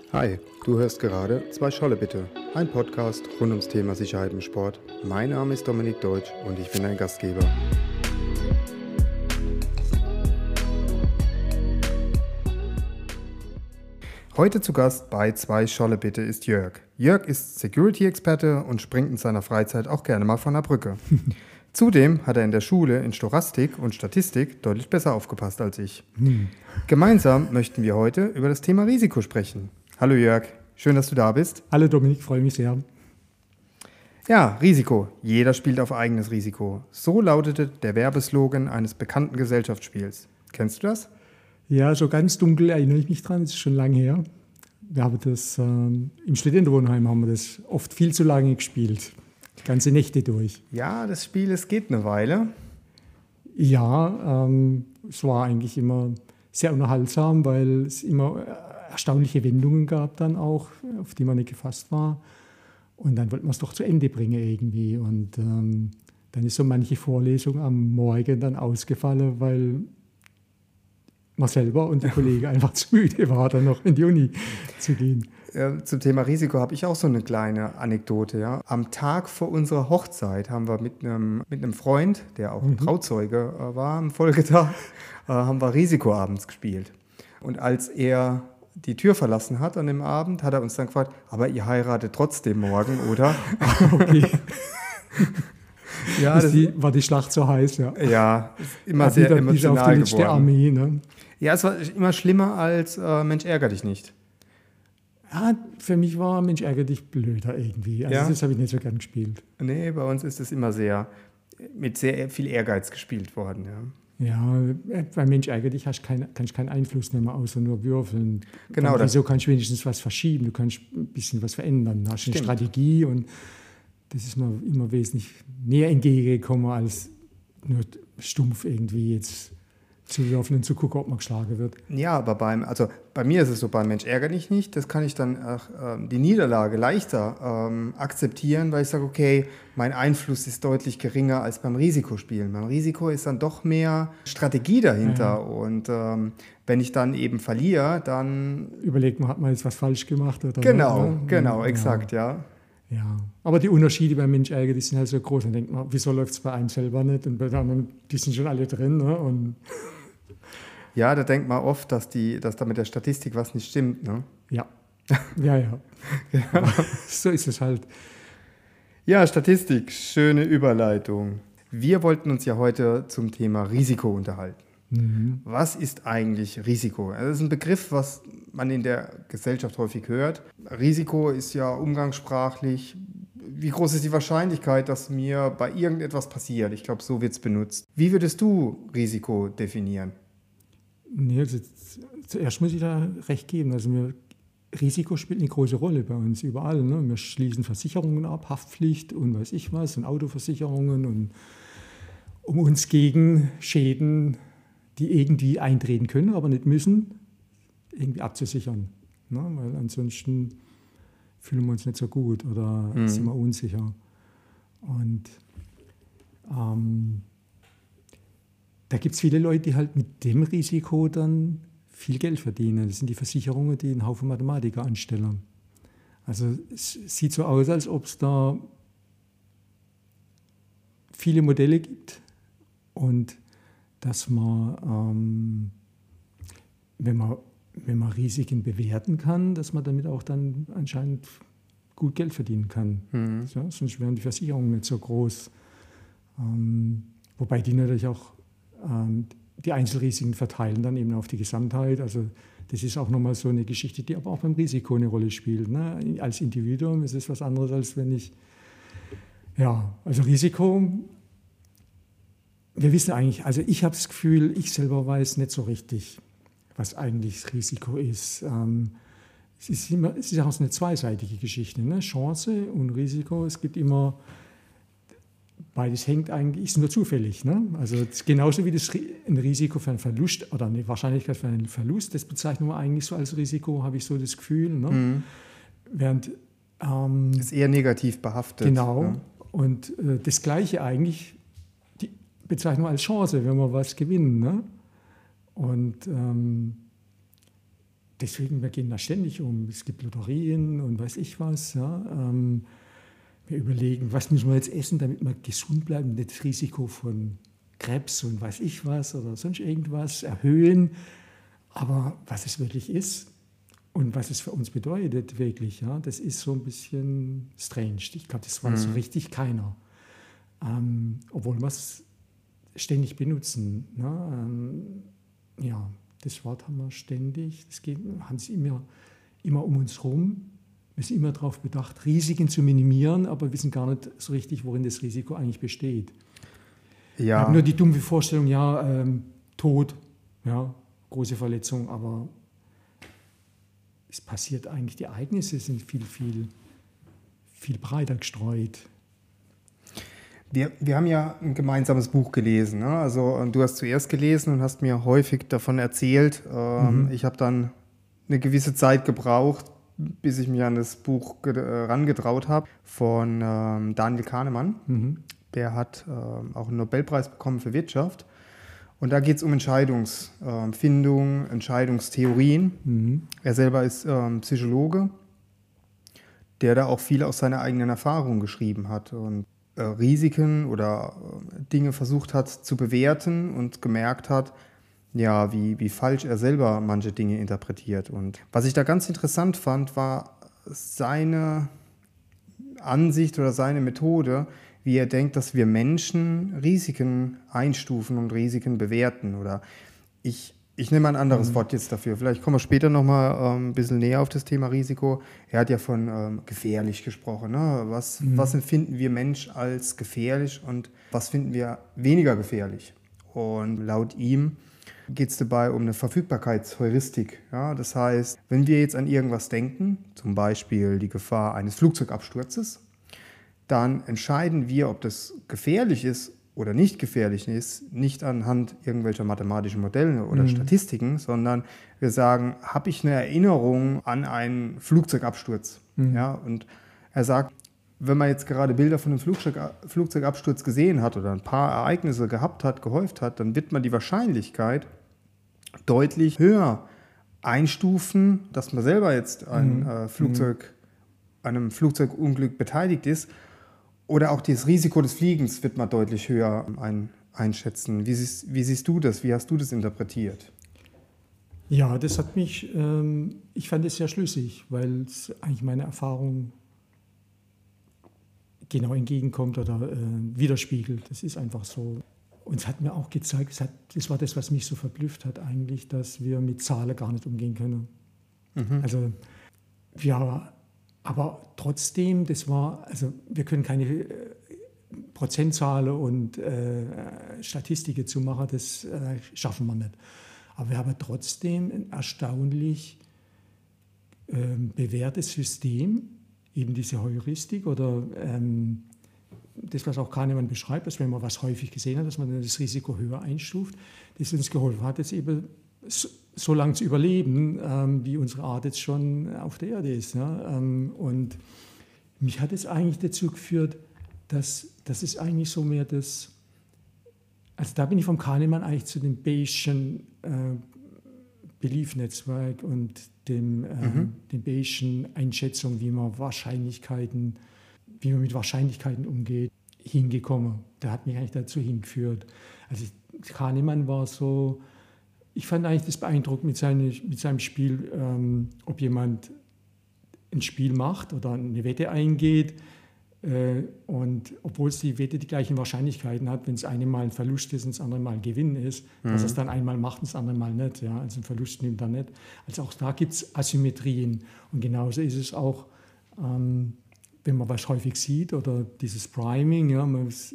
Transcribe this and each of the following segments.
Hi, du hörst gerade Zwei Scholle bitte, ein Podcast rund ums Thema Sicherheit im Sport. Mein Name ist Dominik Deutsch und ich bin dein Gastgeber. Heute zu Gast bei Zwei Scholle bitte ist Jörg. Jörg ist Security-Experte und springt in seiner Freizeit auch gerne mal von der Brücke. Zudem hat er in der Schule in Stochastik und Statistik deutlich besser aufgepasst als ich. Gemeinsam möchten wir heute über das Thema Risiko sprechen. Hallo Jörg, schön, dass du da bist. Hallo Dominik, freue mich sehr. Ja, Risiko. Jeder spielt auf eigenes Risiko. So lautete der Werbeslogan eines bekannten Gesellschaftsspiels. Kennst du das? Ja, so ganz dunkel erinnere ich mich dran, das ist schon lange her. Wir haben das im Studentenwohnheim haben wir das oft viel zu lange gespielt. Die ganze Nächte durch. Ja, das Spiel, es geht eine Weile. Ja, es war eigentlich immer sehr unterhaltsam, weil es immer erstaunliche Wendungen gab dann auch, auf die man nicht gefasst war. Und dann wollte man es doch zu Ende bringen irgendwie. Und dann ist so manche Vorlesung am Morgen dann ausgefallen, weil man selber und die Kollegen einfach zu müde war, dann noch in die Uni zu gehen. Zum Thema Risiko habe ich auch so eine kleine Anekdote. Ja. Am Tag vor unserer Hochzeit haben wir mit einem Freund, der auch Trauzeuge war am Folgetag, haben wir Risikoabends gespielt. Und als er die Tür verlassen hat an dem Abend, hat er uns dann gefragt, aber ihr heiratet trotzdem morgen, oder? Okay. Ja, war die Schlacht so heiß, ja. Ja, immer sehr emotional auf die letzte geworden. Armee, ne? Ja, es war immer schlimmer als Mensch, ärger dich nicht. Ja, für mich war Mensch, ärger dich blöder irgendwie. Also Ja? das habe ich nicht so gern gespielt. Nee, bei uns ist es immer mit sehr viel Ehrgeiz gespielt worden, ja. Ja, bei Mensch, ärger dich kannst du keinen Einfluss nehmen, außer nur würfeln. Genau. Wieso kannst du wenigstens was verschieben? Du kannst ein bisschen was verändern. Du hast eine Strategie und das ist mir immer wesentlich näher entgegengekommen, als nur stumpf irgendwie jetzt zu würfeln und zu gucken, ob man geschlagen wird. Ja, aber bei mir ist es so, beim Mensch ärger dich nicht, das kann ich dann die Niederlage leichter akzeptieren, weil ich sage, okay, mein Einfluss ist deutlich geringer als beim Risikospielen. Beim Risiko ist dann doch mehr Strategie dahinter. Ja. Und wenn ich dann eben verliere, dann überlegt man, hat man jetzt was falsch gemacht? Oder genau, exakt, ja. Ja, aber die Unterschiede beim Mensch ärger, die sind halt so groß. Dann denkt man, wieso läuft es bei einem selber nicht? Und bei den anderen, die sind schon alle drin. Ne? Und ja, da denkt man oft, dass da mit der Statistik was nicht stimmt. Ne? Ja. Ja. So ist es halt. Ja, Statistik, schöne Überleitung. Wir wollten uns ja heute zum Thema Risiko unterhalten. Mhm. Was ist eigentlich Risiko? Das ist ein Begriff, was man in der Gesellschaft häufig hört. Risiko ist ja umgangssprachlich. Wie groß ist die Wahrscheinlichkeit, dass mir bei irgendetwas passiert? Ich glaube, so wird es benutzt. Wie würdest du Risiko definieren? Nee, also zuerst muss ich da recht geben. Also Risiko spielt eine große Rolle bei uns überall. Ne? Wir schließen Versicherungen ab, Haftpflicht und weiß ich was, und Autoversicherungen, und um uns gegen Schäden, die irgendwie eintreten können, aber nicht müssen, irgendwie abzusichern. Ne? Weil ansonsten fühlen wir uns nicht so gut oder sind wir unsicher. Und da gibt es viele Leute, die halt mit dem Risiko dann viel Geld verdienen. Das sind die Versicherungen, die einen Haufen Mathematiker anstellen. Also es sieht so aus, als ob es da viele Modelle gibt und dass man, wenn man Risiken bewerten kann, dass man damit auch dann anscheinend gut Geld verdienen kann. Ja, sonst wären die Versicherungen nicht so groß. Wobei die natürlich auch die Einzelrisiken verteilen dann eben auf die Gesamtheit. Also das ist auch nochmal so eine Geschichte, die aber auch beim Risiko eine Rolle spielt. Ne? Als Individuum ist es was anderes, als wenn ich... Ja, also Risiko... Wir wissen eigentlich, also ich habe das Gefühl, ich selber weiß nicht so richtig, was eigentlich das Risiko ist. Es ist auch eine zweiseitige Geschichte, ne? Chance und Risiko. Es gibt immer, beides hängt eigentlich, ist nur zufällig. Ne? Also genauso wie ein Risiko für einen Verlust oder eine Wahrscheinlichkeit für einen Verlust, das bezeichnen wir eigentlich so als Risiko, habe ich so das Gefühl. Ne? Während ist eher negativ behaftet. Genau. Ja. Und das Gleiche eigentlich bezeichnen wir als Chance, wenn wir was gewinnen. Ne? Und deswegen, wir gehen da ständig um. Es gibt Lotterien und weiß ich was. Ja. Wir überlegen, was müssen wir jetzt essen, damit wir gesund bleiben, nicht das Risiko von Krebs und weiß ich was oder sonst irgendwas erhöhen. Aber was es wirklich ist und was es für uns bedeutet wirklich, ja, das ist so ein bisschen strange. Ich glaube, das weiß so richtig keiner. Obwohl wir es ständig benutzen. Ne? Ja, das Wort haben wir ständig. Haben sie immer um uns herum. Wir sind immer darauf bedacht, Risiken zu minimieren, aber wissen gar nicht so richtig, worin das Risiko eigentlich besteht. Ja. Wir haben nur die dumme Vorstellung, ja, Tod, ja, große Verletzung, aber es passiert eigentlich, die Ereignisse sind viel, viel, viel breiter gestreut. Wir haben ja ein gemeinsames Buch gelesen. Ne? Also du hast zuerst gelesen und hast mir häufig davon erzählt. Ich habe dann eine gewisse Zeit gebraucht, bis ich mich an das Buch rangetraut habe, von Daniel Kahnemann. Der hat auch einen Nobelpreis bekommen für Wirtschaft. Und da geht es um Entscheidungsfindung, Entscheidungstheorien. Er selber ist Psychologe, der da auch viel aus seiner eigenen Erfahrung geschrieben hat und Risiken oder Dinge versucht hat zu bewerten und gemerkt hat, ja, wie falsch er selber manche Dinge interpretiert. Und was ich da ganz interessant fand, war seine Ansicht oder seine Methode, wie er denkt, dass wir Menschen Risiken einstufen und Risiken bewerten. Oder ich nehme ein anderes Wort jetzt dafür. Vielleicht kommen wir später nochmal ein bisschen näher auf das Thema Risiko. Er hat ja von gefährlich gesprochen. Ne? Was empfinden wir Mensch als gefährlich und was finden wir weniger gefährlich? Und laut ihm geht es dabei um eine Verfügbarkeitsheuristik. Ja? Das heißt, wenn wir jetzt an irgendwas denken, zum Beispiel die Gefahr eines Flugzeugabsturzes, dann entscheiden wir, ob das gefährlich ist oder nicht gefährlich ist, nicht anhand irgendwelcher mathematischen Modelle oder Statistiken, sondern wir sagen, habe ich eine Erinnerung an einen Flugzeugabsturz? Ja? Und er sagt, wenn man jetzt gerade Bilder von einem Flugzeugabsturz gesehen hat oder ein paar Ereignisse gehabt hat, gehäuft hat, dann wird man die Wahrscheinlichkeit deutlich höher einstufen, dass man selber jetzt an einem Flugzeugunglück beteiligt ist. Oder auch das Risiko des Fliegens wird man deutlich höher einschätzen. Wie siehst du das? Wie hast du das interpretiert? Ja, das hat mich, ich fand es sehr schlüssig, weil es eigentlich meiner Erfahrung genau entgegenkommt oder widerspiegelt. Das ist einfach so. Und es hat mir auch gezeigt, das war das, was mich so verblüfft hat eigentlich, dass wir mit Zahlen gar nicht umgehen können. Also ja, aber trotzdem, wir können keine Prozentzahlen und Statistiken zu machen, das schaffen wir nicht. Aber wir haben trotzdem ein erstaunlich bewährtes System, eben diese Heuristik oder das, was auch Kahnemann beschreibt, dass wenn man was häufig gesehen hat, dass man dann das Risiko höher einstuft, das uns geholfen hat, jetzt eben so lange zu überleben, wie unsere Art jetzt schon auf der Erde ist. Ja? Und mich hat es eigentlich dazu geführt, dass es eigentlich so mehr das, also da bin ich vom Kahnemann eigentlich zu dem Bayes'schen Belief-Netzwerk und dem Bayes'schen Einschätzung, wie man mit Wahrscheinlichkeiten umgeht, hingekommen. Der hat mich eigentlich dazu hingeführt. Also Kahnemann war so, ich fand eigentlich das beeindruckend mit seinem Spiel, ob jemand ein Spiel macht oder eine Wette eingeht und obwohl es die Wette die gleichen Wahrscheinlichkeiten hat, wenn es eine Mal ein Verlust ist und das andere Mal ein Gewinn ist, dass er es dann einmal macht und das andere Mal nicht. Ja? Also einen Verlust nimmt er nicht. Also auch da gibt es Asymmetrien. Und genauso ist es auch, wenn man was häufig sieht oder dieses Priming, ja,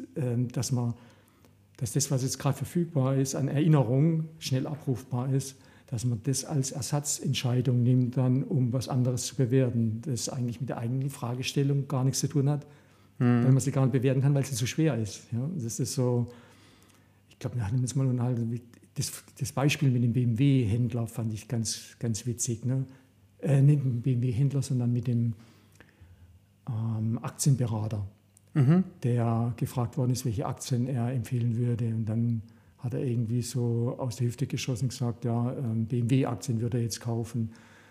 dass das, was jetzt gerade verfügbar ist, an Erinnerung schnell abrufbar ist, dass man das als Ersatzentscheidung nimmt, dann, um was anderes zu bewerten, das eigentlich mit der eigenen Fragestellung gar nichts zu tun hat, weil man sie gar nicht bewerten kann, weil sie zu schwer ist. Ja? Das ist so, ich glaube, wir hatten jetzt mal das Beispiel mit dem BMW-Händler fand ich ganz, ganz witzig. Ne? Nicht mit dem BMW-Händler, sondern mit dem Aktienberater, der gefragt worden ist, welche Aktien er empfehlen würde. Und dann hat er irgendwie so aus der Hüfte geschossen gesagt, ja, BMW-Aktien würde er jetzt kaufen.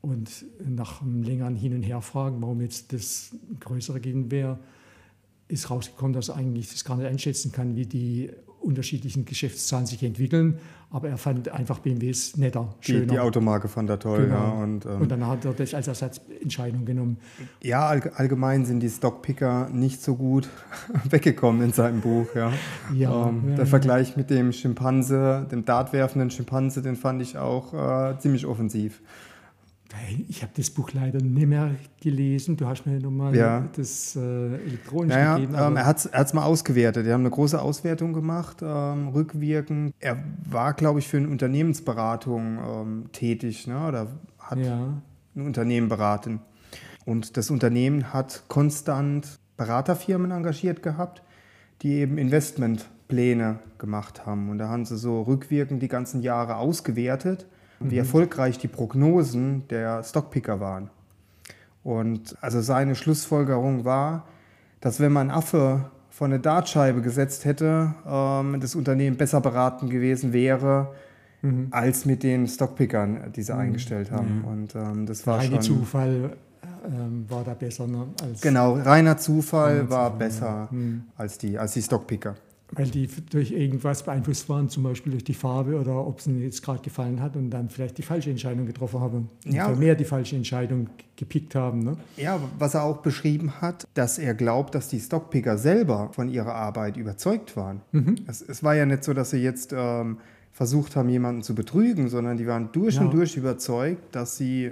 Und nach einem längeren Hin- und Herfragen, warum jetzt das größere Gewinn wäre, ist rausgekommen, dass er eigentlich das gar nicht einschätzen kann, wie die unterschiedlichen Geschäftszahlen sich entwickeln. Aber er fand einfach BMWs netter, schöner. Die Automarke fand er toll. Genau. Ja, und dann hat er das als Ersatzentscheidung genommen. Ja, allgemein sind die Stockpicker nicht so gut weggekommen in seinem Buch. Ja. Der Vergleich mit dem Schimpanse, dem dartwerfenden Schimpanse, den fand ich auch ziemlich offensiv. Ich habe das Buch leider nicht mehr gelesen. Du hast mir nochmal das elektronisch gegeben. Er hat's mal ausgewertet. Die haben eine große Auswertung gemacht, rückwirkend. Er war, glaube ich, für eine Unternehmensberatung tätig, ne? Oder hat ein Unternehmen beraten. Und das Unternehmen hat konstant Beraterfirmen engagiert gehabt, die eben Investmentpläne gemacht haben. Und da haben sie so rückwirkend die ganzen Jahre ausgewertet, wie erfolgreich die Prognosen der Stockpicker waren. Und also seine Schlussfolgerung war, dass wenn man Affe vor eine Dartscheibe gesetzt hätte, das Unternehmen besser beraten gewesen wäre, als mit den Stockpickern, die sie eingestellt haben. Und das war schon... Zufall war da besser, ne? Genau, reiner Zufall war besser als die Stockpicker. Weil die durch irgendwas beeinflusst waren, zum Beispiel durch die Farbe oder ob es ihnen jetzt gerade gefallen hat und dann vielleicht die falsche Entscheidung getroffen haben. Oder mehr die falsche Entscheidung gepickt haben. Ne? Ja, was er auch beschrieben hat, dass er glaubt, dass die Stockpicker selber von ihrer Arbeit überzeugt waren. Es war ja nicht so, dass sie jetzt versucht haben, jemanden zu betrügen, sondern die waren durch und durch überzeugt, dass sie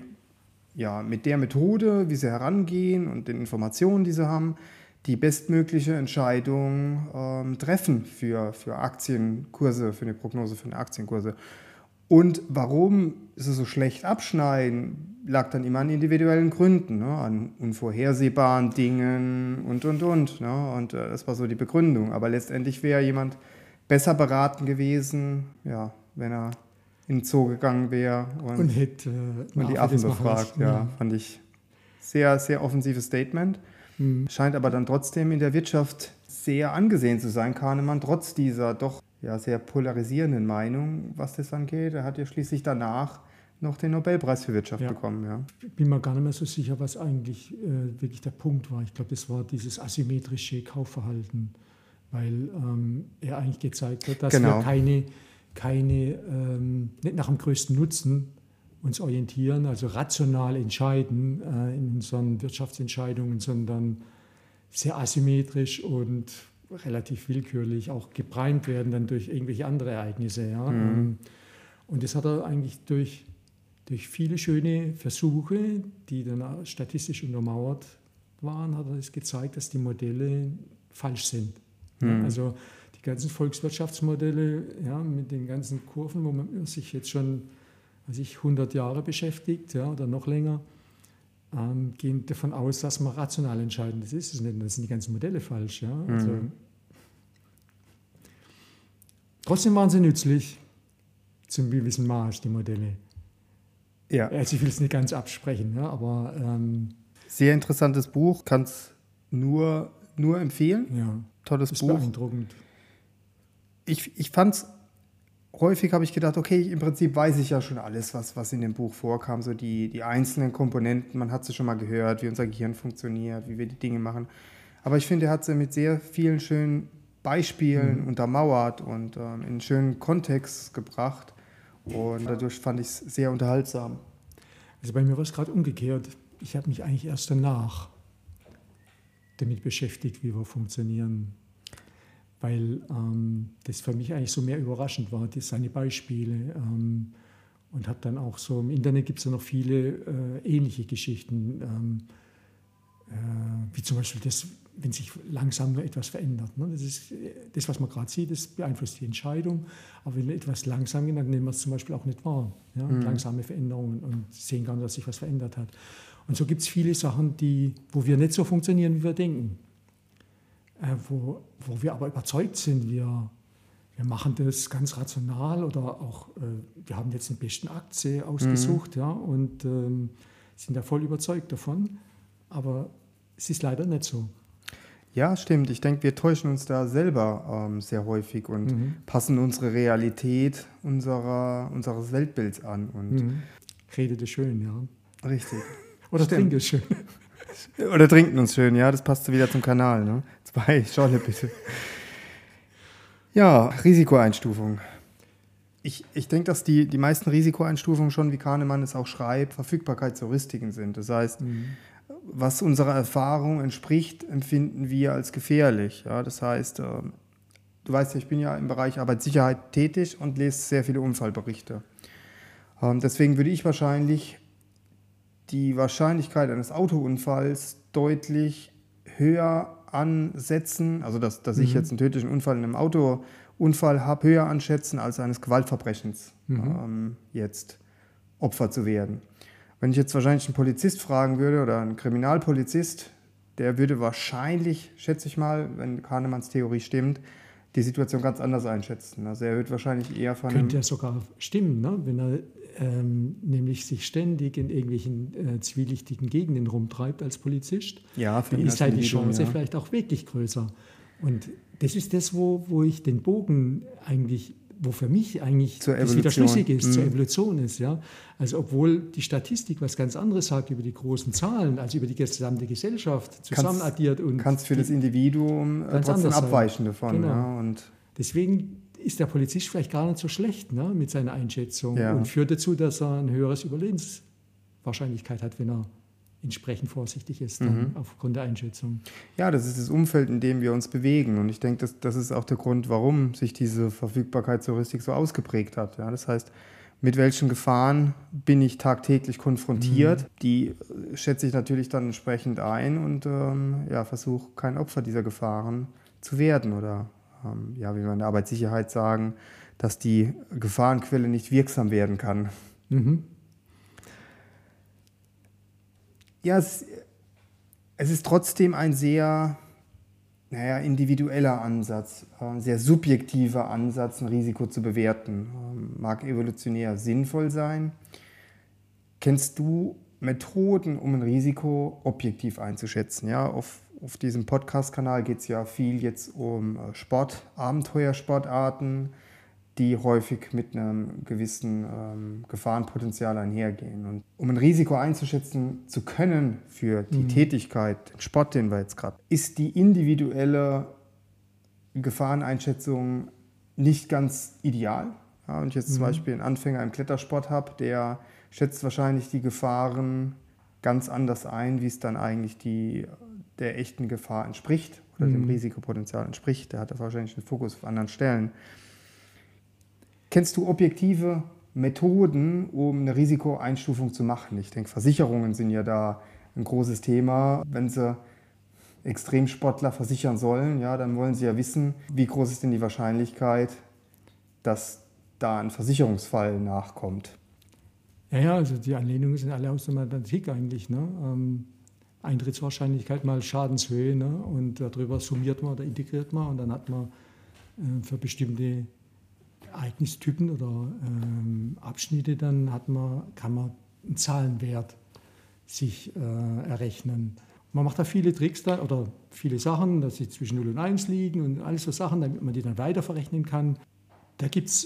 mit der Methode, wie sie herangehen und den Informationen, die sie haben, die bestmögliche Entscheidung treffen für Aktienkurse, für eine Prognose für eine Aktienkurse. Und warum sie so schlecht abschneiden, lag dann immer an individuellen Gründen, ne? An unvorhersehbaren Dingen und. Ne? Und das war so die Begründung. Aber letztendlich wäre jemand besser beraten gewesen, wenn er in den Zoo gegangen wäre und die Affen befragt. Fand ich sehr, sehr offensives Statement. Scheint aber dann trotzdem in der Wirtschaft sehr angesehen zu sein, Kahnemann, trotz dieser doch sehr polarisierenden Meinung, was das angeht. Er hat ja schließlich danach noch den Nobelpreis für Wirtschaft bekommen. Ja. Ich bin mir gar nicht mehr so sicher, was eigentlich wirklich der Punkt war. Ich glaube, das war dieses asymmetrische Kaufverhalten, weil er eigentlich gezeigt hat, dass wir nicht nach dem größten Nutzen uns orientieren, also rational entscheiden in unseren Wirtschaftsentscheidungen, sondern sehr asymmetrisch und relativ willkürlich auch geprimed werden dann durch irgendwelche andere Ereignisse. Ja? Und das hat er eigentlich durch viele schöne Versuche, die dann statistisch untermauert waren, hat er es gezeigt, dass die Modelle falsch sind. Ja? Also die ganzen Volkswirtschaftsmodelle mit den ganzen Kurven, wo man sich jetzt schon 100 Jahre beschäftigt oder noch länger, gehen davon aus, dass man rational entscheiden. Das ist es nicht, das sind die ganzen Modelle falsch. Ja? Also, trotzdem waren sie nützlich, zum gewissen Maß, die Modelle. Ja. Also ich will es nicht ganz absprechen, aber... sehr interessantes Buch, kann es nur empfehlen. Ja, tolles Buch. Beeindruckend. Ich fand es... Häufig habe ich gedacht, okay, im Prinzip weiß ich ja schon alles, was in dem Buch vorkam, so die einzelnen Komponenten, man hat sie schon mal gehört, wie unser Gehirn funktioniert, wie wir die Dinge machen. Aber ich finde, er hat sie mit sehr vielen schönen Beispielen untermauert und in einen schönen Kontext gebracht und dadurch fand ich es sehr unterhaltsam. Also bei mir war es gerade umgekehrt. Ich habe mich eigentlich erst danach damit beschäftigt, wie wir funktionieren. Weil das für mich eigentlich so mehr überraschend war, seine Beispiele. Und habe dann auch so, im Internet gibt es ja noch viele ähnliche Geschichten, wie zum Beispiel das, wenn sich langsam nur etwas verändert. Ne? Das ist das, was man gerade sieht, das beeinflusst die Entscheidung. Aber wenn etwas langsam geht, dann nehmen wir es zum Beispiel auch nicht wahr. Ja? Langsame Veränderungen und sehen gar nicht, dass sich was verändert hat. Und so gibt es viele Sachen, wo wir nicht so funktionieren, wie wir denken. Wo wir aber überzeugt sind, wir machen das ganz rational oder auch, wir haben jetzt den besten Aktie ausgesucht und sind da voll überzeugt davon, aber es ist leider nicht so. Ja, stimmt. Ich denke, wir täuschen uns da selber sehr häufig und passen unsere Realität unseres Weltbilds an. Und Redete schön, ja. Richtig. Oder trinken es schön. Oder trinken uns schön, ja, das passt so wieder zum Kanal, ne? 2 Scholle bitte. Ja, Risikoeinstufung. Ich denke, dass die meisten Risikoeinstufungen schon, wie Kahnemann es auch schreibt, Verfügbarkeitsheuristiken sind. Das heißt, was unserer Erfahrung entspricht, empfinden wir als gefährlich. Ja? Das heißt, du weißt ja, ich bin ja im Bereich Arbeitssicherheit tätig und lese sehr viele Unfallberichte. Deswegen würde ich wahrscheinlich die Wahrscheinlichkeit eines Autounfalls deutlich höher ansetzen, also dass ich jetzt einen tödlichen Unfall in einem Autounfall habe, höher anschätzen, als eines Gewaltverbrechens jetzt Opfer zu werden. Wenn ich jetzt wahrscheinlich einen Polizist fragen würde oder einen Kriminalpolizist, der würde wahrscheinlich, schätze ich mal, wenn Kahnemanns Theorie stimmt, die Situation ganz anders einschätzen. Also er wird wahrscheinlich eher von Könnte ja sogar stimmen, ne? Wenn er nämlich sich ständig in irgendwelchen zwielichtigen Gegenden rumtreibt als Polizist, ja, dann ist halt die Chance vielleicht auch wirklich größer. Und das ist das, wo ich den Bogen eigentlich, wo für mich eigentlich das wieder schlüssig ist, zur Evolution ist. Ja? Also obwohl die Statistik was ganz anderes sagt über die großen Zahlen, als über die gesamte Gesellschaft zusammenaddiert. Kannst für das Individuum trotzdem abweichen davon. Genau. Ja, und deswegen ist der Polizist vielleicht gar nicht so schlecht, ne, mit seiner Einschätzung und führt dazu, dass er eine höhere Überlebenswahrscheinlichkeit hat, wenn er entsprechend vorsichtig ist, dann aufgrund der Einschätzung. Ja, das ist das Umfeld, in dem wir uns bewegen. Und ich denke, das ist auch der Grund, warum sich diese Verfügbarkeitsheuristik so ausgeprägt hat. Ja, das heißt, mit welchen Gefahren bin ich tagtäglich konfrontiert? Die schätze ich natürlich dann entsprechend ein und versuche, kein Opfer dieser Gefahren zu werden oder wie wir in der Arbeitssicherheit sagen, dass die Gefahrenquelle nicht wirksam werden kann. Ja, es ist trotzdem ein sehr individueller Ansatz, sehr subjektiver Ansatz, ein Risiko zu bewerten. Mag evolutionär sinnvoll sein. Kennst du Methoden, um ein Risiko objektiv einzuschätzen? Ja, auf diesem Podcast-Kanal geht es ja viel jetzt um Abenteuersportarten, die häufig mit einem gewissen Gefahrenpotenzial einhergehen. Und um ein Risiko einzuschätzen zu können für die Tätigkeit, den Sport, den wir jetzt gerade, ist die individuelle Gefahreneinschätzung nicht ganz ideal. Ja, wenn ich jetzt zum Beispiel einen Anfänger im Klettersport habe, der schätzt wahrscheinlich die Gefahren ganz anders ein, wie es dann eigentlich der echten Gefahr entspricht oder dem Risikopotenzial entspricht. Der hat da wahrscheinlich den Fokus auf anderen Stellen. Kennst du objektive Methoden, um eine Risikoeinstufung zu machen? Ich denke, Versicherungen sind ja da ein großes Thema. Wenn sie Extremsportler versichern sollen, ja, dann wollen sie ja wissen, wie groß ist denn die Wahrscheinlichkeit, dass da ein Versicherungsfall nachkommt. Ja, also die Anlehnungen sind alle aus der Mathematik eigentlich. Ne? Eintrittswahrscheinlichkeit mal Schadenshöhe, ne? Und darüber summiert man oder integriert man und dann hat man für bestimmte Ereignistypen oder Abschnitte, dann kann man einen Zahlenwert sich errechnen. Man macht da viele Tricks oder viele Sachen, dass sie zwischen 0 und 1 liegen und alles so Sachen, damit man die dann weiter verrechnen kann. Da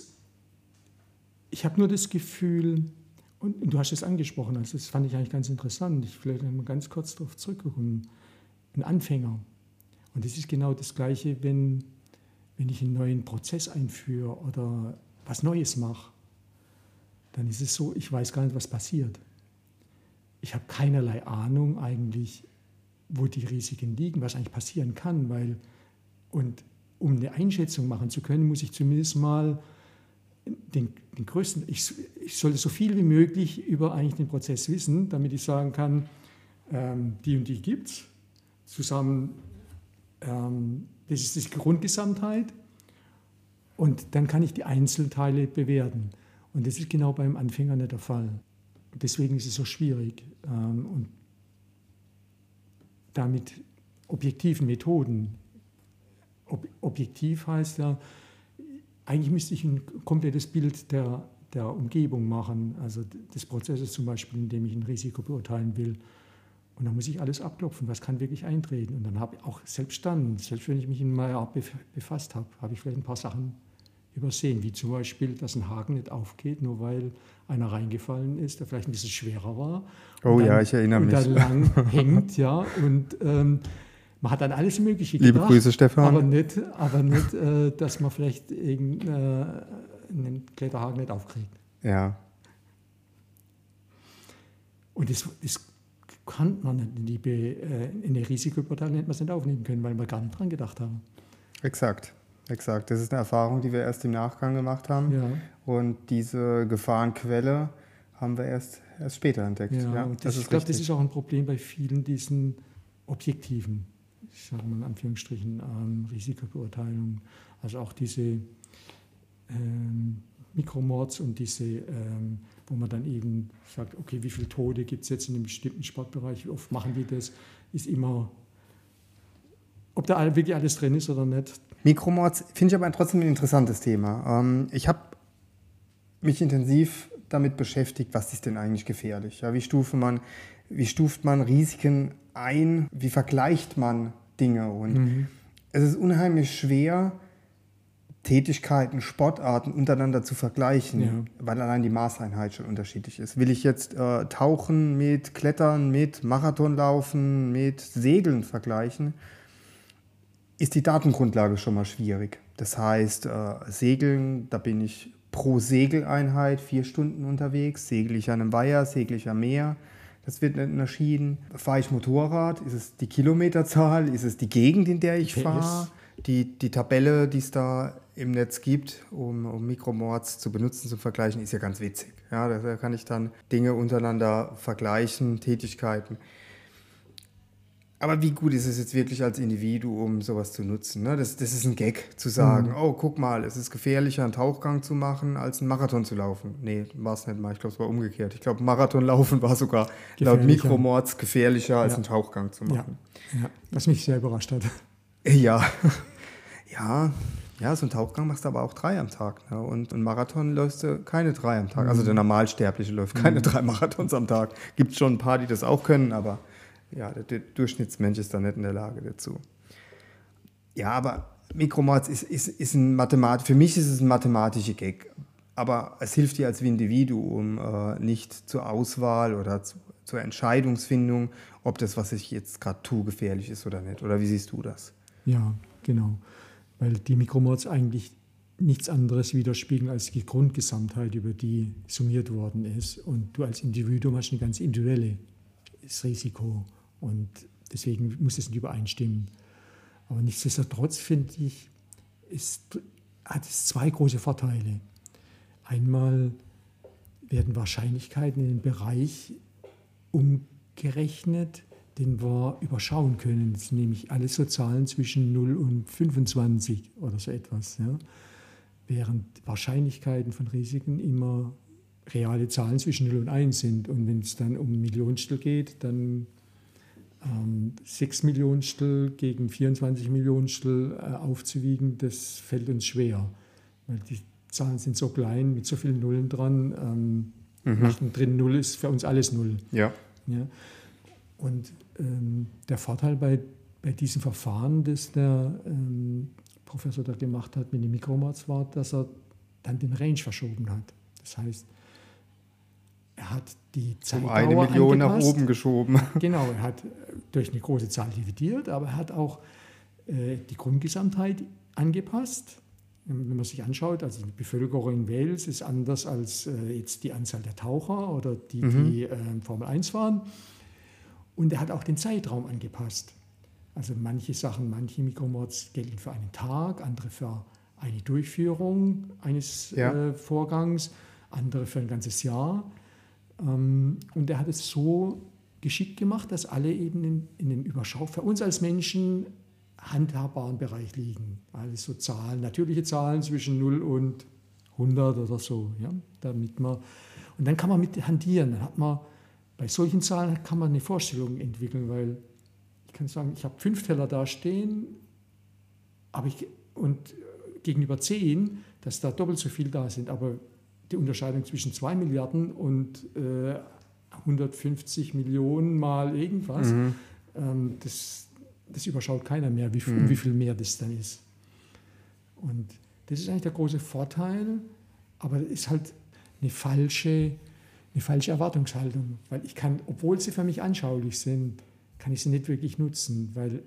ich habe nur das Gefühl, und du hast es angesprochen, also das fand ich eigentlich ganz interessant, ich will mal ganz kurz darauf zurückkommen, ein Anfänger. Und das ist genau das Gleiche, wenn ich einen neuen Prozess einführe oder was Neues mache, dann ist es so, ich weiß gar nicht, was passiert. Ich habe keinerlei Ahnung eigentlich, wo die Risiken liegen, was eigentlich passieren kann, und um eine Einschätzung machen zu können, muss ich zumindest mal den größten, ich sollte so viel wie möglich über eigentlich den Prozess wissen, damit ich sagen kann, die und die gibt es, zusammen, das ist die Grundgesamtheit und dann kann ich die Einzelteile bewerten. Und das ist genau beim Anfänger nicht der Fall. Deswegen ist es so schwierig. Und damit objektiven Methoden, objektiv heißt ja, eigentlich müsste ich ein komplettes Bild der Umgebung machen, also des Prozesses zum Beispiel, in dem ich ein Risiko beurteilen will. Und dann muss ich alles abklopfen, was kann wirklich eintreten. Und dann habe ich auch selbst wenn ich mich in meiner Art befasst habe, habe ich vielleicht ein paar Sachen übersehen, wie zum Beispiel, dass ein Haken nicht aufgeht, nur weil einer reingefallen ist, der vielleicht ein bisschen schwerer war. Oh ja, ich erinnere mich. Und dann lang hängt, ja, und man hat an alles Mögliche Liebe gedacht. Grüße, Stefan. Aber nicht dass man vielleicht einen Kletterhaken nicht aufkriegt. Ja. Und das kann man nicht, in der Risikobeurteilung hätte man es nicht aufnehmen können, weil wir gar nicht dran gedacht haben. Exakt. Das ist eine Erfahrung, die wir erst im Nachgang gemacht haben. Ja. Und diese Gefahrenquelle haben wir erst später entdeckt. Ja, und ich glaube, das ist auch ein Problem bei vielen diesen objektiven, ich sage mal in Anführungsstrichen, Risikobeurteilungen. Also auch diese Mikromords und diese, wo man dann eben sagt, okay, wie viele Tote gibt es jetzt in einem bestimmten Sportbereich, wie oft machen die das, ist immer, ob da wirklich alles drin ist oder nicht. Mikromords finde ich aber trotzdem ein interessantes Thema. Ich habe mich intensiv damit beschäftigt, was ist denn eigentlich gefährlich? Ja, wie stuft man Risiken ein? Wie vergleicht man Dinge? Und es ist unheimlich schwer, Tätigkeiten, Sportarten untereinander zu vergleichen, weil allein die Maßeinheit schon unterschiedlich ist. Will ich jetzt Tauchen mit Klettern, mit Marathonlaufen, mit Segeln vergleichen, ist die Datengrundlage schon mal schwierig. Das heißt, Segeln, da bin ich pro Segeleinheit 4 Stunden unterwegs. Segel ich an einem Weiher, segel ich am Meer, das wird nicht unterschieden. Fahre ich Motorrad, ist es die Kilometerzahl, ist es die Gegend, in der ich fahre? Die Tabelle, die es da im Netz gibt, um Mikromords zu benutzen, zum Vergleichen, ist ja ganz witzig. Ja, da kann ich dann Dinge untereinander vergleichen, Tätigkeiten. Aber wie gut ist es jetzt wirklich als Individuum, sowas zu nutzen? Ne? Das ist ein Gag, zu sagen, oh, guck mal, es ist gefährlicher, einen Tauchgang zu machen, als einen Marathon zu laufen. Nee, war es nicht mal. Ich glaube, es war umgekehrt. Ich glaube, Marathonlaufen war sogar laut Mikromords gefährlicher, als einen Tauchgang zu machen. Ja, was mich sehr überrascht hat. Ja, so einen Tauchgang machst du aber auch 3 am Tag. Ne? Und einen Marathon läufst du keine 3 am Tag. Also der Normalsterbliche läuft keine 3 Marathons am Tag. Gibt schon ein paar, die das auch können, aber ja, der Durchschnittsmensch ist da nicht in der Lage dazu. Ja, aber Mikromords ist ein für mich ist es ein mathematischer Gag. Aber es hilft dir als Individuum nicht zur Auswahl oder zur Entscheidungsfindung, ob das, was ich jetzt gerade tue, gefährlich ist oder nicht. Oder wie siehst du das? Ja, genau. Weil die Mikromords eigentlich nichts anderes widerspiegeln als die Grundgesamtheit, über die summiert worden ist. Und du als Individuum hast ein ganz individuelles Risiko. Und deswegen muss es nicht übereinstimmen. Aber nichtsdestotrotz, finde ich, hat es 2 große Vorteile. Einmal werden Wahrscheinlichkeiten in den Bereich umgerechnet, den wir überschauen können. Das sind nämlich alles so Zahlen zwischen 0 und 25 oder so etwas. Ja? Während Wahrscheinlichkeiten von Risiken immer reale Zahlen zwischen 0 und 1 sind. Und wenn es dann um Millionstel geht, dann 6 Millionstel gegen 24 Millionstel aufzuwiegen, das fällt uns schwer. Weil die Zahlen sind so klein, mit so vielen Nullen dran. Drin 0 ist für uns alles 0. Ja. Und der Vorteil bei diesem Verfahren, das der Professor da gemacht hat mit den Mikromords, war, dass er dann den Range verschoben hat. Das heißt, er hat die Zeitdauer um 1 Million angepasst. Nach oben geschoben. Genau, er hat durch eine große Zahl dividiert, aber er hat auch die Grundgesamtheit angepasst. Wenn man sich anschaut, also die Bevölkerung in Wales ist anders als jetzt die Anzahl der Taucher oder die Formel 1 fahren. Und er hat auch den Zeitraum angepasst. Also manche Mikromords gelten für einen Tag, andere für eine Durchführung eines Vorgangs, andere für ein ganzes Jahr. Und er hat es so geschickt gemacht, dass alle eben in dem für uns als Menschen handhabbaren Bereich liegen. Also so Zahlen, natürliche Zahlen zwischen 0 und 100 oder so. Ja, und dann kann man mit hantieren. Dann hat man, bei solchen Zahlen kann man eine Vorstellung entwickeln, weil ich kann sagen, ich habe 5 Teller da stehen, und gegenüber 10, dass da doppelt so viel da sind. Aber die Unterscheidung zwischen 2 Milliarden und 150 Millionen mal irgendwas, das überschaut keiner mehr, wie viel mehr das dann ist. Und Das ist eigentlich der große Vorteil, aber das ist halt eine falsche Erwartungshaltung, weil ich kann, obwohl sie für mich anschaulich sind, kann ich sie nicht wirklich nutzen, weil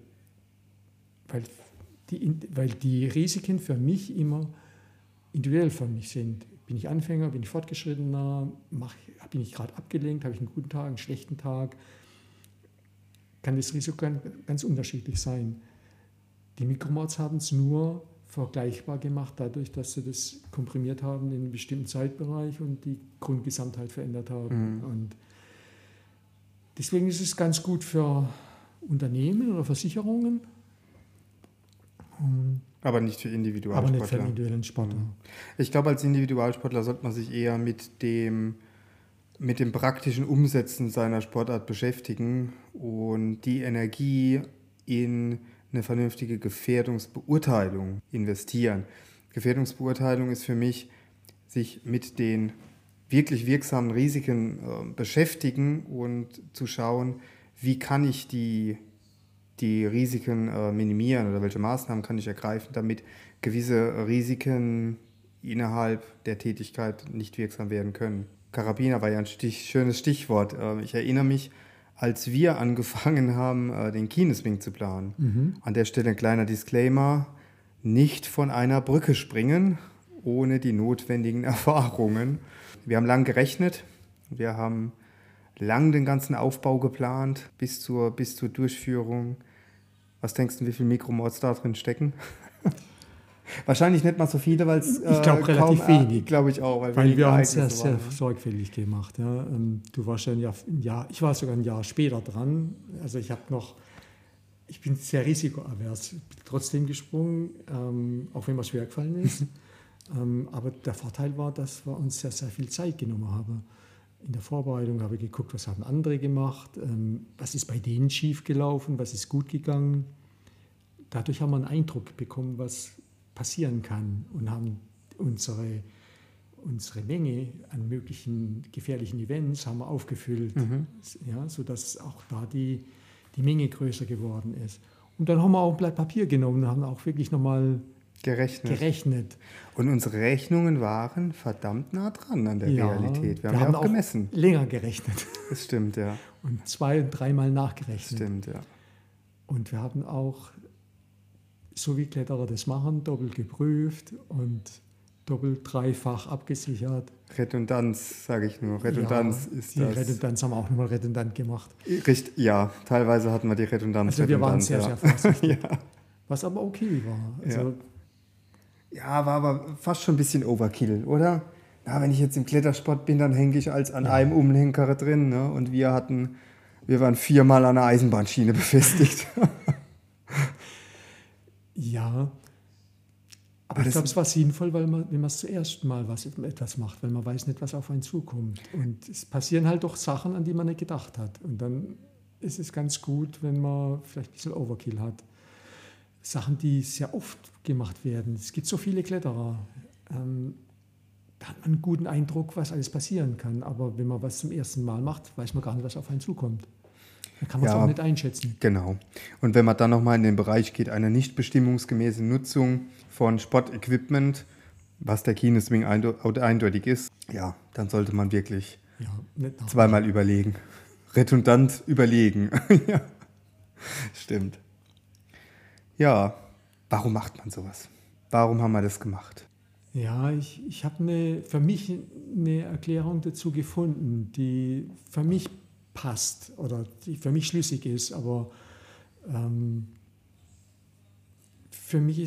die Risiken für mich immer individuell für mich sind. Bin ich Anfänger, bin ich Fortgeschrittener, bin ich gerade abgelenkt, habe ich einen guten Tag, einen schlechten Tag, kann das Risiko ganz unterschiedlich sein. Die Mikromords haben es nur vergleichbar gemacht, dadurch, dass sie das komprimiert haben in einem bestimmten Zeitbereich und die Grundgesamtheit verändert haben. Und deswegen ist es ganz gut für Unternehmen oder Versicherungen. Aber nicht für Individualsportler. Aber nicht für individuellen Sportler. Ich glaube, als Individualsportler sollte man sich eher mit dem praktischen Umsetzen seiner Sportart beschäftigen und die Energie in eine vernünftige Gefährdungsbeurteilung investieren. Gefährdungsbeurteilung ist für mich, sich mit den wirklich wirksamen Risiken beschäftigen und zu schauen, wie kann ich die Risiken minimieren oder welche Maßnahmen kann ich ergreifen, damit gewisse Risiken innerhalb der Tätigkeit nicht wirksam werden können. Karabiner war ja ein schönes Stichwort. Ich erinnere mich, als wir angefangen haben, den Kineswing zu planen. An der Stelle ein kleiner Disclaimer, nicht von einer Brücke springen, ohne die notwendigen Erfahrungen. Wir haben lang gerechnet, wir haben lang den ganzen Aufbau geplant, bis zur Durchführung. Was denkst du, wie viele Mikromords da drin stecken? Wahrscheinlich nicht mal so viele, weil es ich glaube relativ wenig. Glaube ich auch. Weil wir haben es sehr sorgfältig gemacht. Ja. Du warst ja ich war sogar ein Jahr später dran. Also ich bin sehr risikoavers, bin trotzdem gesprungen, auch wenn mir schwer gefallen ist. Aber der Vorteil war, dass wir uns sehr, sehr viel Zeit genommen haben. In der Vorbereitung habe ich geguckt, was haben andere gemacht, was ist bei denen schief gelaufen, was ist gut gegangen. Dadurch haben wir einen Eindruck bekommen, was passieren kann und haben unsere Menge an möglichen gefährlichen Events haben wir aufgefüllt, ja, sodass auch da die Menge größer geworden ist. Und dann haben wir auch ein Blatt Papier genommen und haben auch wirklich nochmal gerechnet. Und unsere Rechnungen waren verdammt nah dran an der Realität. Wir haben ja auch gemessen. Länger gerechnet. Das stimmt, ja. Und 2- und 3-mal nachgerechnet. Das stimmt, ja. Und wir haben auch, so wie Kletterer das machen, doppelt geprüft und doppelt, dreifach abgesichert. Redundanz, sage ich nur. Redundanz ist die das. Die Redundanz haben wir auch nochmal redundant gemacht. Richtig, ja. Teilweise hatten wir die Redundanz. Also wir waren sehr, sehr vorsichtig. Ja. Was aber okay war. Also ja, war aber fast schon ein bisschen Overkill, oder? Ja, wenn ich jetzt im Klettersport bin, dann hänge ich an einem Umlenker drin. Ne? Und wir waren 4-mal an einer Eisenbahnschiene befestigt. Ja, aber ich glaube, es war sinnvoll, wenn man es zuerst mal etwas macht, weil man weiß nicht, was auf einen zukommt. Und es passieren halt doch Sachen, an die man nicht gedacht hat. Und dann ist es ganz gut, wenn man vielleicht ein bisschen Overkill hat. Sachen, die sehr oft gemacht werden. Es gibt so viele Kletterer. Da hat man einen guten Eindruck, was alles passieren kann. Aber wenn man was zum ersten Mal macht, weiß man gar nicht, was auf einen zukommt. Dann kann man es auch nicht einschätzen. Genau. Und wenn man dann nochmal in den Bereich geht, eine nicht bestimmungsgemäße Nutzung von Sportequipment, was der Kineswing eindeutig ist, ja, dann sollte man wirklich zweimal überlegen. Redundant überlegen. Ja, stimmt. Ja, warum macht man sowas? Warum haben wir das gemacht? Ja, ich habe für mich eine Erklärung dazu gefunden, die für mich passt oder die für mich schlüssig ist, aber für mich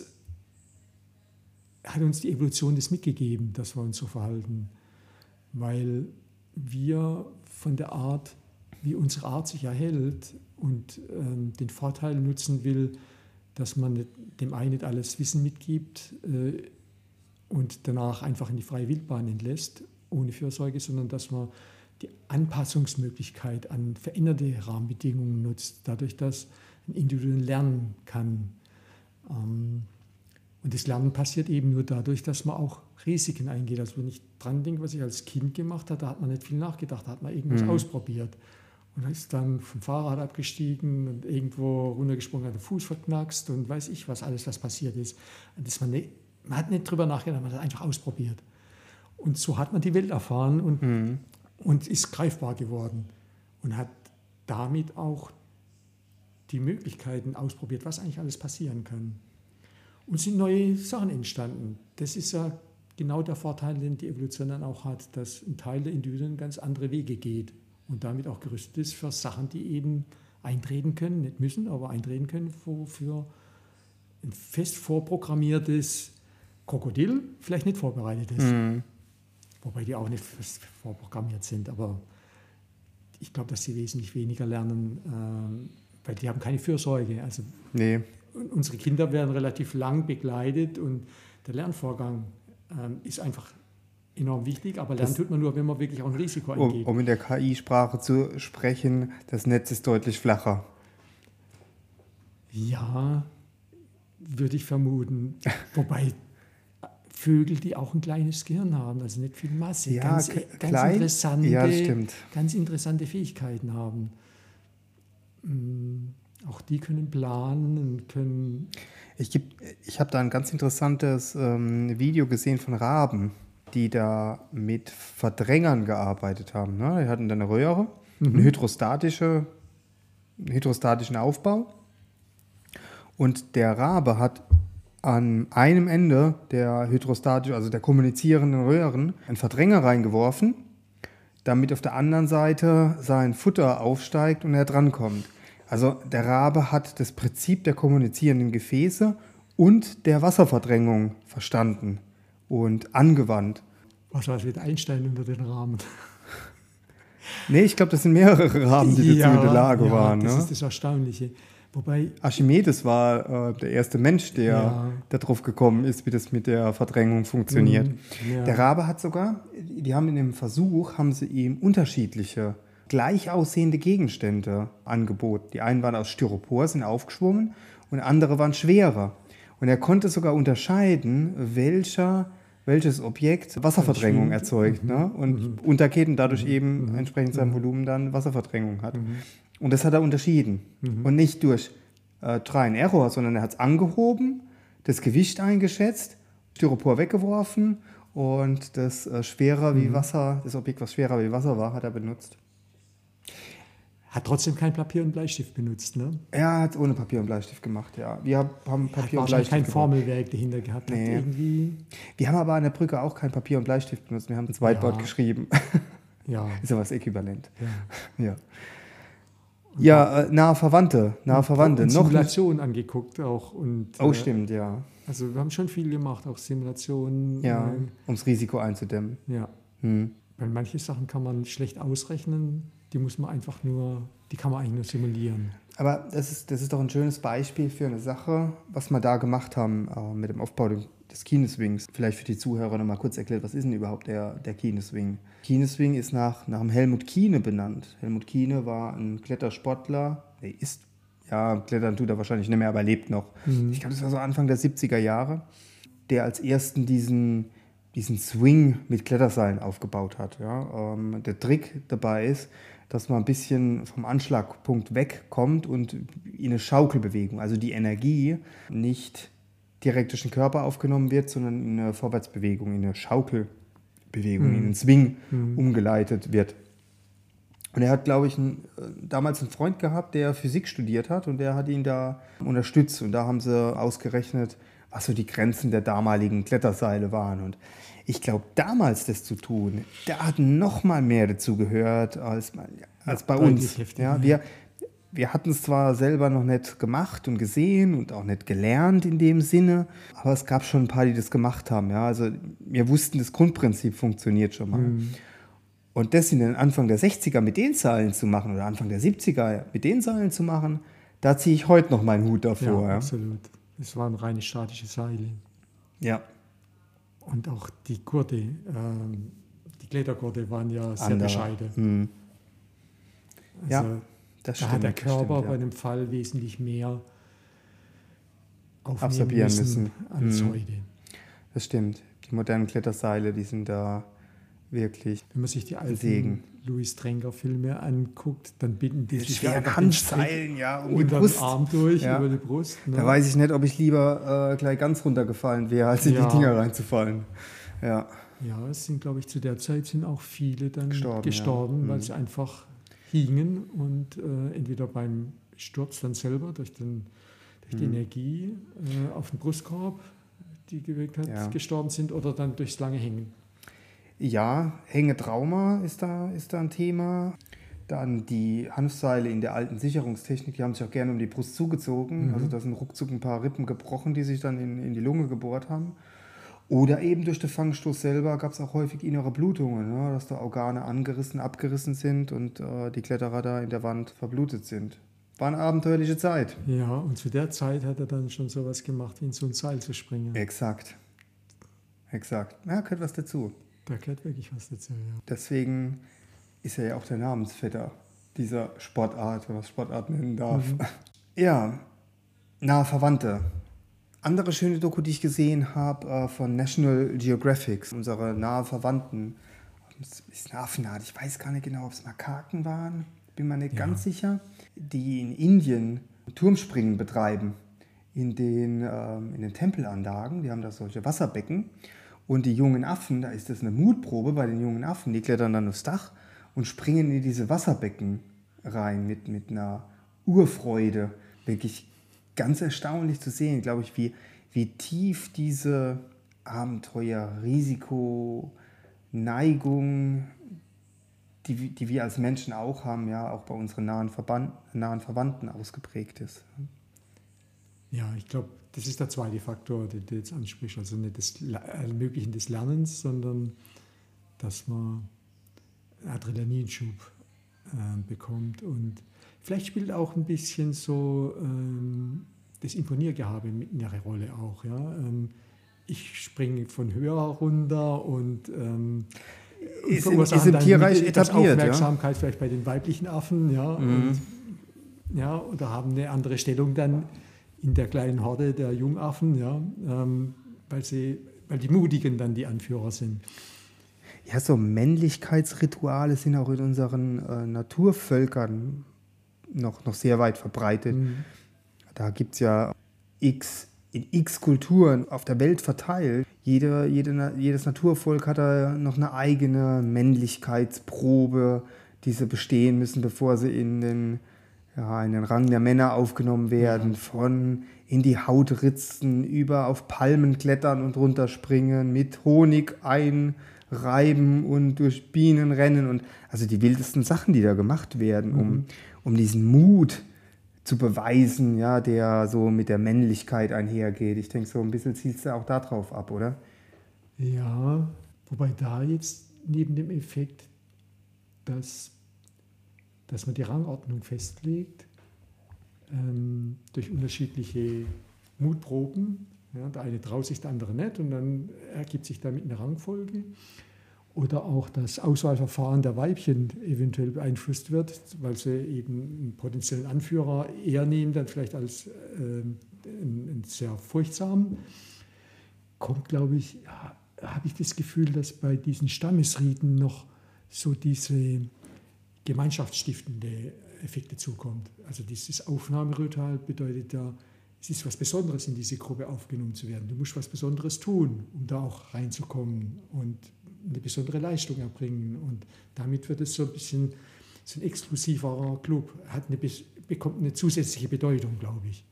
hat uns die Evolution das mitgegeben, dass wir uns so verhalten, weil wir von der Art, wie unsere Art sich erhält und den Vorteil nutzen will, dass man dem einen nicht alles Wissen mitgibt und danach einfach in die freie Wildbahn entlässt, ohne Fürsorge, sondern dass man die Anpassungsmöglichkeit an veränderte Rahmenbedingungen nutzt, dadurch, dass ein Individuum lernen kann. Und das Lernen passiert eben nur dadurch, dass man auch Risiken eingeht. Also wenn ich dran denke, was ich als Kind gemacht habe, da hat man nicht viel nachgedacht, da hat man irgendwas ausprobiert. Und ist dann vom Fahrrad abgestiegen und irgendwo runtergesprungen, hat den Fuß verknackst und weiß ich, was alles, was passiert ist. Das war man hat nicht drüber nachgedacht, man hat einfach ausprobiert. Und so hat man die Welt erfahren und ist greifbar geworden und hat damit auch die Möglichkeiten ausprobiert, was eigentlich alles passieren kann. Und sind neue Sachen entstanden. Das ist ja genau der Vorteil, den die Evolution dann auch hat, dass ein Teil der Individuen ganz andere Wege geht und damit auch gerüstet ist für Sachen, die eben eintreten können, nicht müssen, aber eintreten können, wofür ein fest vorprogrammiertes Krokodil vielleicht nicht vorbereitet ist. Wobei die auch nicht fest vorprogrammiert sind, aber ich glaube, dass sie wesentlich weniger lernen, weil die haben keine Fürsorge. Also unsere Kinder werden relativ lang begleitet und der Lernvorgang ist einfach enorm wichtig, aber lernen tut man nur, wenn man wirklich auch ein Risiko eingeht. Um in der KI-Sprache zu sprechen, das Netz ist deutlich flacher. Ja, würde ich vermuten. Wobei Vögel, die auch ein kleines Gehirn haben, also nicht viel Masse, Ja, klein. Ganz interessante Fähigkeiten haben. Auch die können planen und können... Ich habe da ein ganz interessantes Video gesehen von Raben, die da mit Verdrängern gearbeitet haben. Ne? Die hatten dann eine Röhre, einen hydrostatischen Aufbau. Und der Rabe hat an einem Ende der also der kommunizierenden Röhren, einen Verdränger reingeworfen, damit auf der anderen Seite sein Futter aufsteigt und er drankommt. Also der Rabe hat das Prinzip der kommunizierenden Gefäße und der Wasserverdrängung verstanden und angewandt. Was war es mit Einstein unter den Raben? Nee, ich glaube, das sind mehrere Raben, die dazu in der Lage waren. Das ne? ist das Erstaunliche. Wobei Archimedes war der erste Mensch, der darauf gekommen ist, wie das mit der Verdrängung funktioniert. Der Rabe hat sogar, die haben in dem Versuch, haben sie ihm unterschiedliche, gleich aussehende Gegenstände angeboten. Die einen waren aus Styropor, sind aufgeschwommen und andere waren schwerer. Und er konnte sogar unterscheiden, welches Objekt Wasserverdrängung erzeugt ne? Und untergeht und dadurch eben entsprechend seinem Volumen dann Wasserverdrängung hat. Und das hat er unterschieden. Und nicht durch Try and Error, sondern er hat es angehoben, das Gewicht eingeschätzt, Styropor weggeworfen und das schwerer wie Wasser, das Objekt, was schwerer wie Wasser war, hat er benutzt. Hat trotzdem kein Papier und Bleistift benutzt, ne? Er hat es ohne Papier und Bleistift gemacht, ja. Wir haben Papier und Bleistift kein Formelwerk dahinter gehabt. Nee. Irgendwie Wir haben aber an der Brücke auch kein Papier und Bleistift benutzt. Wir haben das Whiteboard geschrieben. Ja. Ist aber das Äquivalent. Ja. Ja, nahe Verwandte. Und Simulationen angeguckt auch. Und, stimmt, ja. Also wir haben schon viel gemacht, auch Simulationen. Ja, um das Risiko einzudämmen. Ja. Weil manche Sachen kann man schlecht ausrechnen, die kann man eigentlich nur simulieren. Aber das ist doch ein schönes Beispiel für eine Sache, was wir da gemacht haben mit dem Aufbau des Kineswings. Vielleicht für die Zuhörer noch mal kurz erklärt, was ist denn überhaupt der Kineswing? Kineswing ist nach dem Helmut Kiene benannt. Helmut Kiene war ein Klettersportler, klettern tut er wahrscheinlich nicht mehr, aber er lebt noch. Ich glaube, das war so Anfang der 70er Jahre, der als ersten diesen Swing mit Kletterseilen aufgebaut hat. Ja? Der Trick dabei ist, dass man ein bisschen vom Anschlagpunkt wegkommt und in eine Schaukelbewegung, also die Energie nicht direkt durch den Körper aufgenommen wird, sondern in eine Vorwärtsbewegung, in eine Schaukelbewegung, in einen Swing umgeleitet wird. Und er hat, glaube ich, damals einen Freund gehabt, der Physik studiert hat und der hat ihn da unterstützt. Und da haben sie ausgerechnet, was so die Grenzen der damaligen Kletterseile waren. Und ich glaube, damals das zu tun, da hat noch mal mehr dazu gehört als bei uns. Ja, wir hatten es zwar selber noch nicht gemacht und gesehen und auch nicht gelernt in dem Sinne, aber es gab schon ein paar, die das gemacht haben. Ja, also wir wussten, das Grundprinzip funktioniert schon mal. Und das in den Anfang der 60er mit den Seilen zu machen oder Anfang der 70er mit den Seilen zu machen, da ziehe ich heute noch meinen Hut davor. Ja, absolut. Es waren reine statische Seile. Ja. Und auch die Gurte, die Klettergurte waren ja sehr bescheiden. Also ja, das stimmt. Da hat der Körper bei einem Fall wesentlich mehr absorbieren müssen als heute. Das stimmt. Die modernen Kletterseile, die sind da wirklich Wenn man sich die alten Segen. Louis Trenker-Filme anguckt, dann binden die sich Schweren einfach Handseilen, ja, um die unter den Brust. Arm durch, Ja. über die Brust. Ne? Da weiß ich nicht, ob ich lieber gleich ganz runtergefallen wäre, als in die Dinger reinzufallen. Ja. Ja, es sind, glaube ich, zu der Zeit sind auch viele dann Gestorben, ja. weil sie einfach hingen und entweder beim Sturz dann selber durch die Energie auf den Brustkorb, die gewirkt hat, gestorben sind oder dann durchs lange Hängen. Ja, Hängetrauma ist da ein Thema. Dann die Hanfseile in der alten Sicherungstechnik, die haben sich auch gerne um die Brust zugezogen. Also da sind ruckzuck ein paar Rippen gebrochen, die sich dann in die Lunge gebohrt haben. Oder eben durch den Fangstoß selber gab es auch häufig innere Blutungen, ne? Dass da Organe abgerissen sind und die Kletterer da in der Wand verblutet sind. War eine abenteuerliche Zeit. Ja, und zu der Zeit hat er dann schon sowas gemacht, wie in so ein Seil zu springen. Exakt. Ja, gehört was dazu. Da gehört wirklich was dazu, ja. Deswegen ist er ja auch der Namensvetter dieser Sportart, wenn man es Sportart nennen darf. Ja, nahe Verwandte. Andere schöne Doku, die ich gesehen habe, von National Geographic, unsere nahe Verwandten. Ist eine Affenart, ich weiß gar nicht genau, ob es Makaken waren, bin mir nicht ganz sicher, die in Indien Turmspringen betreiben in den Tempelanlagen. Die haben da solche Wasserbecken. Und die jungen Affen, da ist das eine Mutprobe bei den jungen Affen, die klettern dann aufs Dach und springen in diese Wasserbecken rein mit einer Urfreude. Wirklich ganz erstaunlich zu sehen, glaube ich, wie tief diese Abenteuer, Risiko, Neigung, die wir als Menschen auch haben, ja, auch bei unseren nahen Verwandten ausgeprägt ist. Ja, ich glaube, das ist der zweite Faktor, den du jetzt ansprichst. Also nicht das Ermöglichen des Lernens, sondern dass man einen Adrenalinschub bekommt. Und vielleicht spielt auch ein bisschen so das Imponiergehabe mit eine Rolle auch. Ja? Ich springe von höher runter und ist im Tierreich etabliert. Aufmerksamkeit vielleicht bei den weiblichen Affen. Ja? Oder haben eine andere Stellung dann in der kleinen Horde der Jungaffen, ja, weil die Mutigen dann die Anführer sind. Ja, so Männlichkeitsrituale sind auch in unseren Naturvölkern noch sehr weit verbreitet. Da gibt es ja in x Kulturen auf der Welt verteilt. Jedes Naturvolk hat da noch eine eigene Männlichkeitsprobe, die sie bestehen müssen, bevor sie in den Rang der Männer aufgenommen werden, von in die Haut ritzen, über auf Palmen klettern und runterspringen, mit Honig einreiben und durch Bienen rennen. Und also die wildesten Sachen, die da gemacht werden, um diesen Mut zu beweisen, ja, der so mit der Männlichkeit einhergeht. Ich denke, so ein bisschen zielst du auch da drauf ab, oder? Ja, wobei da jetzt neben dem Effekt, dass man die Rangordnung festlegt durch unterschiedliche Mutproben. Ja, der eine traut sich, der andere nicht und dann ergibt sich damit eine Rangfolge. Oder auch das Auswahlverfahren der Weibchen eventuell beeinflusst wird, weil sie eben einen potenziellen Anführer eher nehmen, dann vielleicht als einen sehr furchtsamen. Kommt, glaube ich, habe ich das Gefühl, dass bei diesen Stammesriten noch so diese gemeinschaftsstiftende Effekte zukommt. Also dieses Aufnahmeritual bedeutet ja, es ist was Besonderes, in diese Gruppe aufgenommen zu werden. Du musst was Besonderes tun, um da auch reinzukommen und eine besondere Leistung erbringen. Und damit wird es so ein bisschen so ein exklusiverer Club, bekommt eine zusätzliche Bedeutung, glaube ich.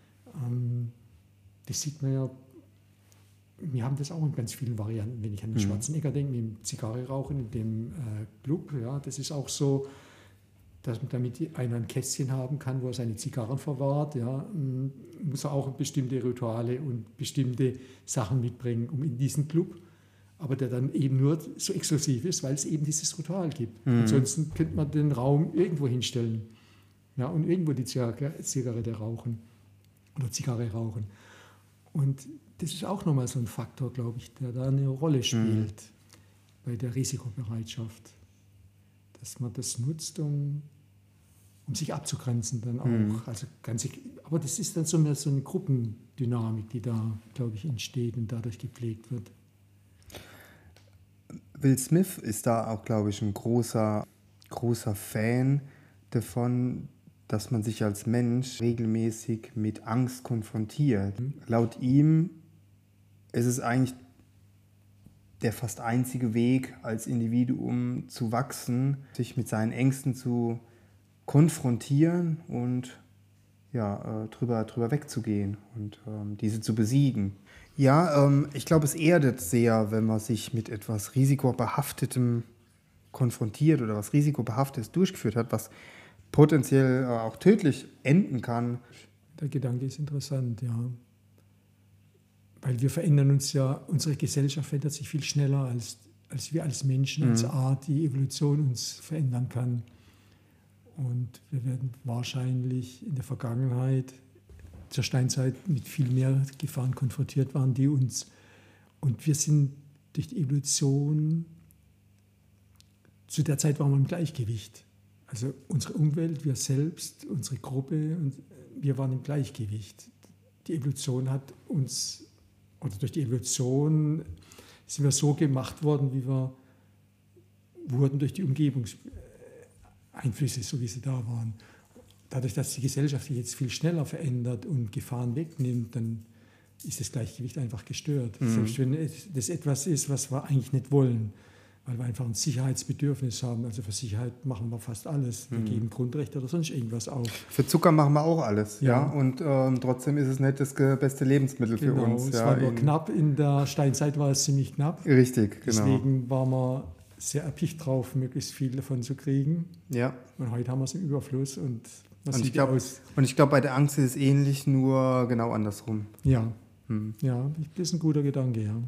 Das sieht man ja, wir haben das auch in ganz vielen Varianten. Wenn ich an den Schwarzenegger denke, mit dem Zigarre rauchen in dem Club, ja, das ist auch so, dass man damit einer ein Kästchen haben kann, wo er seine Zigarren verwahrt, ja, muss er auch bestimmte Rituale und bestimmte Sachen mitbringen, um in diesen Club, aber der dann eben nur so exklusiv ist, weil es eben dieses Ritual gibt. Ansonsten könnte man den Raum irgendwo hinstellen, ja, und irgendwo die Zigarette rauchen oder Zigarre rauchen. Und das ist auch nochmal so ein Faktor, glaube ich, der da eine Rolle spielt bei der Risikobereitschaft. Dass man das nutzt, um sich abzugrenzen dann auch. Also aber das ist dann so eine Gruppendynamik, die da, glaube ich, entsteht und dadurch gepflegt wird. Will Smith ist da auch, glaube ich, ein großer Fan davon, dass man sich als Mensch regelmäßig mit Angst konfrontiert. Laut ihm ist es eigentlich der fast einzige Weg, als Individuum zu wachsen, sich mit seinen Ängsten zu konfrontieren und drüber wegzugehen und diese zu besiegen. Ja, ich glaube, es erdet sehr, wenn man sich mit etwas Risikobehaftetem konfrontiert oder was Risikobehaftetes durchgeführt hat, was potenziell auch tödlich enden kann. Der Gedanke ist interessant, ja. Weil wir verändern uns ja, unsere Gesellschaft verändert sich viel schneller, als wir als Menschen, als Art, die Evolution uns verändern kann. Und wir werden wahrscheinlich in der Vergangenheit, zur Steinzeit, mit viel mehr Gefahren konfrontiert waren, die uns, und wir sind durch die Evolution, zu der Zeit waren wir im Gleichgewicht. Also unsere Umwelt, wir selbst, unsere Gruppe, und wir waren im Gleichgewicht. Die Evolution hat uns, oder durch die Evolution sind wir so gemacht worden, wie wir wurden durch die Umgebungseinflüsse, so wie sie da waren. Dadurch, dass die Gesellschaft sich jetzt viel schneller verändert und Gefahren wegnimmt, dann ist das Gleichgewicht einfach gestört. Selbst wenn das etwas ist, was wir eigentlich nicht wollen, weil wir einfach ein Sicherheitsbedürfnis haben. Also für Sicherheit machen wir fast alles. Wir geben Grundrechte oder sonst irgendwas auf. Für Zucker machen wir auch alles, ja. Und trotzdem ist es nicht das beste Lebensmittel für uns. Es war nur knapp. In der Steinzeit war es ziemlich knapp. Richtig, genau. Deswegen waren wir sehr erpicht drauf, möglichst viel davon zu kriegen. Ja. Und heute haben wir es im Überfluss. Und ich glaube, bei der Angst ist es ähnlich, nur genau andersrum. Ja, ja, das ist ein guter Gedanke, ja.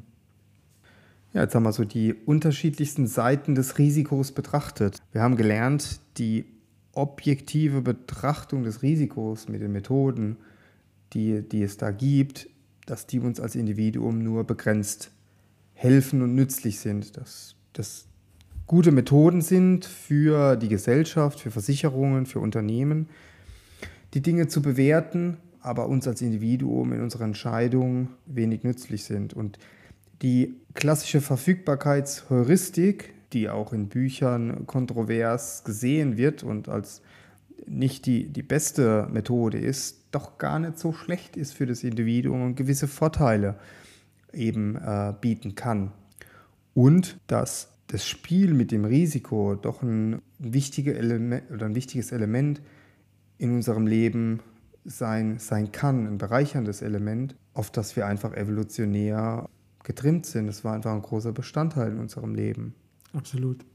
Ja, jetzt haben wir so die unterschiedlichsten Seiten des Risikos betrachtet. Wir haben gelernt, die objektive Betrachtung des Risikos mit den Methoden, die es da gibt, dass die uns als Individuum nur begrenzt helfen und nützlich sind. Dass das gute Methoden sind für die Gesellschaft, für Versicherungen, für Unternehmen, die Dinge zu bewerten, aber uns als Individuum in unserer Entscheidung wenig nützlich sind. Und die klassische Verfügbarkeitsheuristik, die auch in Büchern kontrovers gesehen wird und als nicht die beste Methode ist, doch gar nicht so schlecht ist für das Individuum und gewisse Vorteile eben bieten kann. Und dass das Spiel mit dem Risiko doch ein wichtiges Element in unserem Leben sein kann, ein bereicherndes Element, auf das wir einfach evolutionär getrimmt sind. Das war einfach ein großer Bestandteil in unserem Leben. Absolut.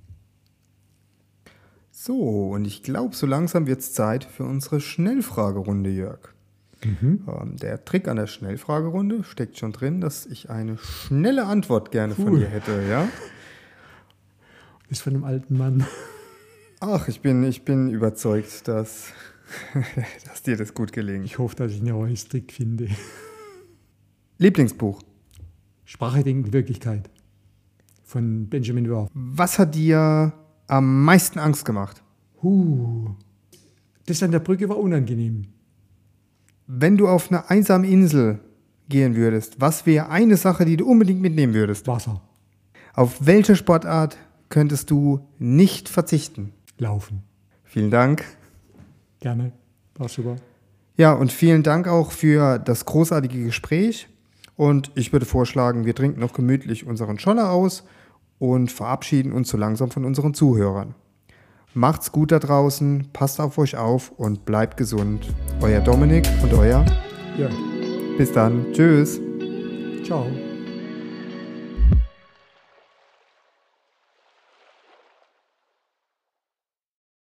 So, und ich glaube, so langsam wird es Zeit für unsere Schnellfragerunde, Jörg. Der Trick an der Schnellfragerunde steckt schon drin, dass ich eine schnelle Antwort gerne von dir hätte, ja? Das ist von einem alten Mann. Ach, ich bin überzeugt, dass dir das gut gelingt. Ich hoffe, dass ich einen neuen Trick finde. Lieblingsbuch? Sprache, Denken, Wirklichkeit von Benjamin Worth. Was hat dir am meisten Angst gemacht? Das an der Brücke war unangenehm. Wenn du auf eine einsame Insel gehen würdest, was wäre eine Sache, die du unbedingt mitnehmen würdest? Wasser. Auf welche Sportart könntest du nicht verzichten? Laufen. Vielen Dank. Gerne. War super. Ja, und vielen Dank auch für das großartige Gespräch. Und ich würde vorschlagen, wir trinken noch gemütlich unseren Scholler aus und verabschieden uns so langsam von unseren Zuhörern. Macht's gut da draußen, passt auf euch auf und bleibt gesund. Euer Dominik und euer Jörg. Bis dann. Tschüss. Ciao.